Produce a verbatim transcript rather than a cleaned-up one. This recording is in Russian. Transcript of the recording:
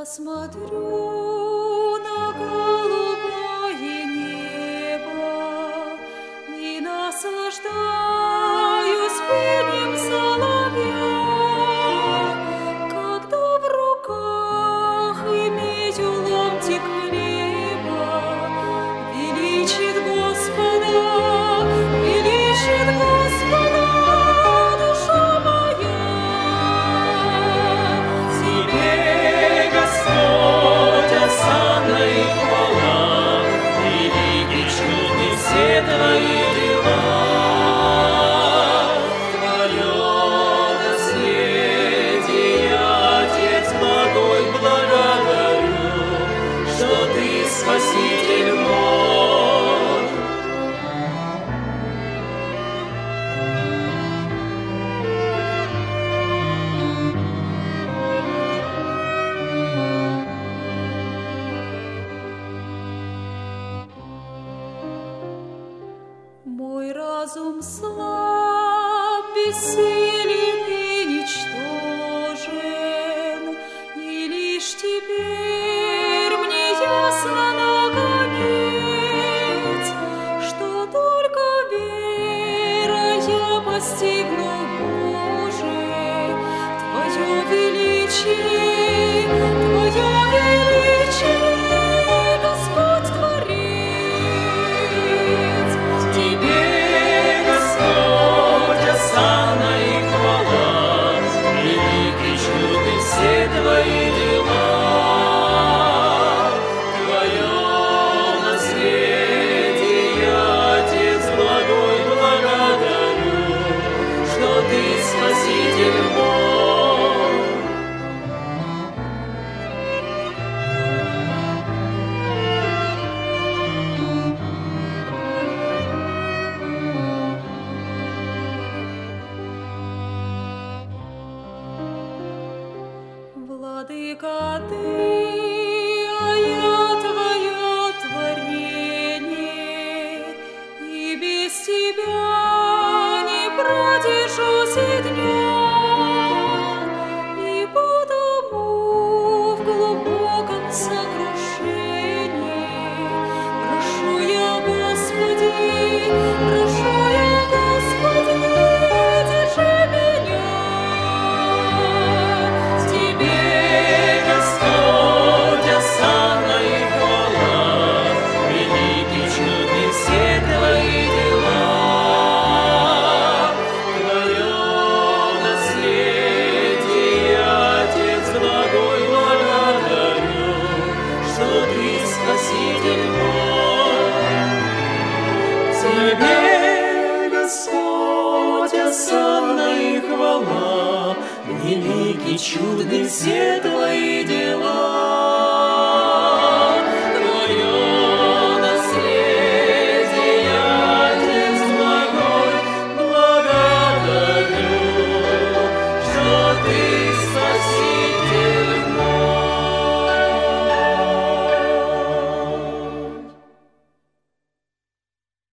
смотрю на голубое небо и наслаждаюсь пением соловья, когда в руках имею ломтик хлеба, величит Господа, величит Господа душа моя. Тебе, Господь, осанна и хвала, велики чудны все Твои дела. Твое наследие, Отец благой, благодарю, что Ты Спаситель мой. Мой разум слаб, бессилен и ничтожен, и лишь теперь мне ясно наконец, что только верой я постигну, Боже, Твое величие, Твое величие, Господь Творец. Тебе, Господь, осанна и хвала, велики чудны все Твои дела. Твое наследие, Отец благой, благодарю, что Ты Спаситель мой. Владыка, Ты, а я Твое творение, и без Тебя не продержусь и дня, и потому в глубоком сокрушении прошу я, Господи, прошу я, Господи, держи меня. Тебе, Господь, осанна и хвала, велики чудны все Твои дела. Твое наследие, Отец благой, благодарю, что Ты Спаситель мой. Тебе, Господь, осанна и хвала, велики чудны все Твои дела.